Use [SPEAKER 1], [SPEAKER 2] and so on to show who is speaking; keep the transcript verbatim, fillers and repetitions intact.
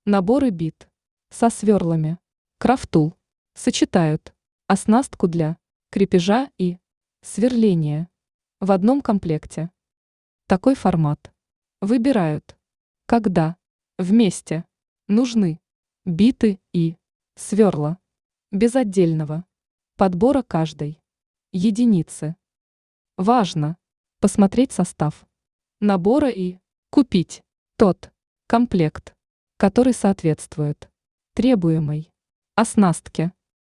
[SPEAKER 1] Наборы бит со сверлами, крафтул сочетают оснастку для крепежа и сверления в одном комплекте. Такой формат выбирают, когда вместе нужны биты и сверла, без отдельного подбора каждой единицы. Важно посмотреть состав набора и купить тот комплект, который соответствует требуемой оснастке.